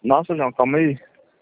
Nossa, João, calma aí.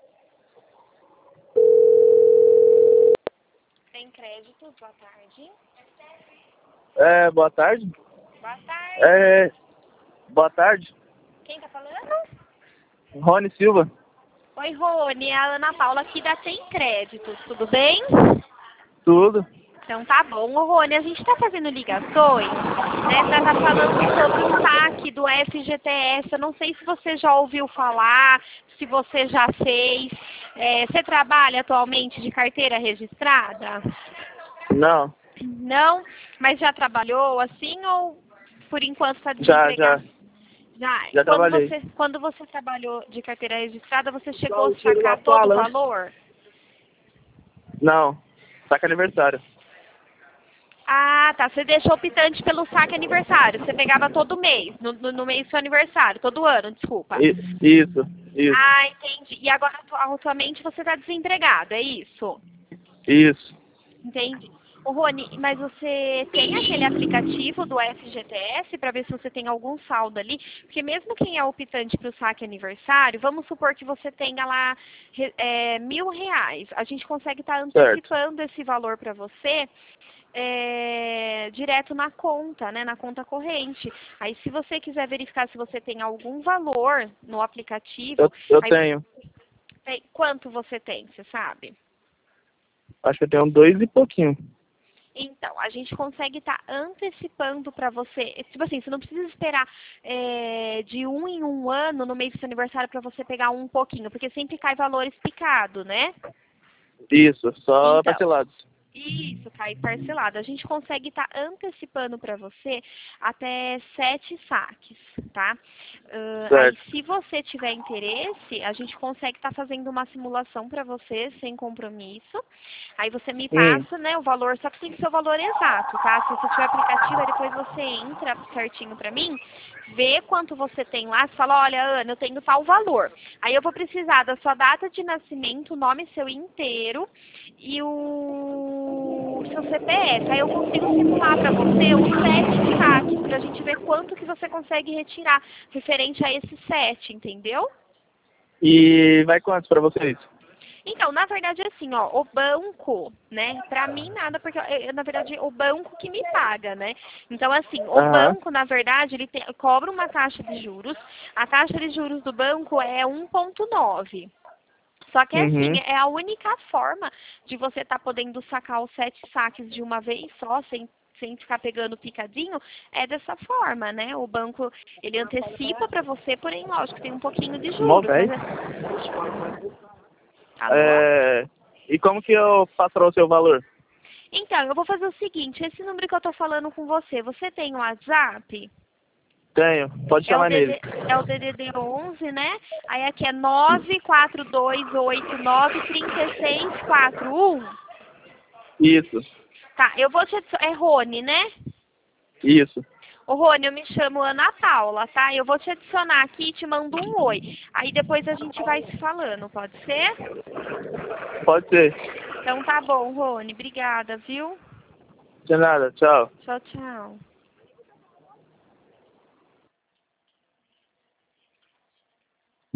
Tem crédito, boa tarde. Boa tarde. Boa tarde. Boa tarde. Quem tá falando? Rony Silva. Oi, Rony, é a Ana Paula aqui da Tem Créditos, tudo bem? Tudo. Então tá bom. Ô, Rony, a gente tá fazendo ligações, né, pra tá falando sobre o saque do FGTS. Eu não sei se você já ouviu falar, se você já fez. Você trabalha atualmente de carteira registrada? Não. Não? Mas já trabalhou assim ou por enquanto está Já. desempregado? Já trabalhei. Quando você trabalhou de carteira registrada, você chegou a sacar todo o valor? Não. Saca aniversário. Ah, tá. Você deixou optante pelo saque aniversário. Você pegava todo mês, no mês do seu aniversário, todo ano, desculpa. Isso. Ah, entendi. E agora, atualmente, você está desempregado, é isso? Isso. Entendi. Ô, Rony, mas você tem aquele aplicativo do FGTS para ver se você tem algum saldo ali? Porque mesmo quem é optante para o saque aniversário, vamos supor que você tenha lá R$1.000. A gente consegue estar antecipando esse valor para você direto na conta, né? Na conta corrente. Aí, se você quiser verificar se você tem algum valor no aplicativo... Eu tenho. Quanto você tem, você sabe? Acho que eu tenho 2 e pouquinho. Então, a gente consegue estar antecipando para você. Tipo assim, você não precisa esperar de 1 em 1 ano no mês do seu aniversário para você pegar um pouquinho, porque sempre cai valores picados, né? Isso, só Então, parcelados. isso, cai parcelado. A gente consegue estar antecipando para você até 7 saques, tá? Aí, se você tiver interesse, a gente consegue estar fazendo uma simulação para você, sem compromisso. Aí você me passa, né, o valor, só que tem que ser o valor exato, tá? Se você tiver aplicativo, aí depois você entra certinho para mim, vê quanto você tem lá, você fala, olha, Ana, eu tenho tal valor. Aí eu vou precisar da sua data de nascimento, o nome seu inteiro e o seu CPF. Aí eu consigo simular para você os 7 saques, pra gente ver quanto que você consegue retirar referente a esses 7, entendeu? E vai quantos para vocês? Então, na verdade, é assim, ó, o banco, né, pra mim nada, porque, na verdade, o banco que me paga, né? Então, assim, o banco, na verdade, ele cobra uma taxa de juros, a taxa de juros do banco é 1,9. Só que, assim, é a única forma de você estar podendo sacar os 7 saques de uma vez só, sem ficar pegando picadinho, é dessa forma, né? O banco, ele antecipa pra você, porém, lógico, tem um pouquinho de juros, mas E como que eu faço para o seu valor? Então, eu vou fazer o seguinte, esse número que eu tô falando com você, você tem o WhatsApp? Tenho, pode chamar nele. É o DDD 11, né? Aí aqui é 942893641. Isso. Tá, eu vou te adicionar, é Rony, né? Isso. Ô, Rony, eu me chamo Ana Paula, tá? Eu vou te adicionar aqui e te mando um oi. Aí depois a gente vai se falando, pode ser? Pode ser. Então tá bom, Rony. Obrigada, viu? De nada, tchau. Tchau, tchau.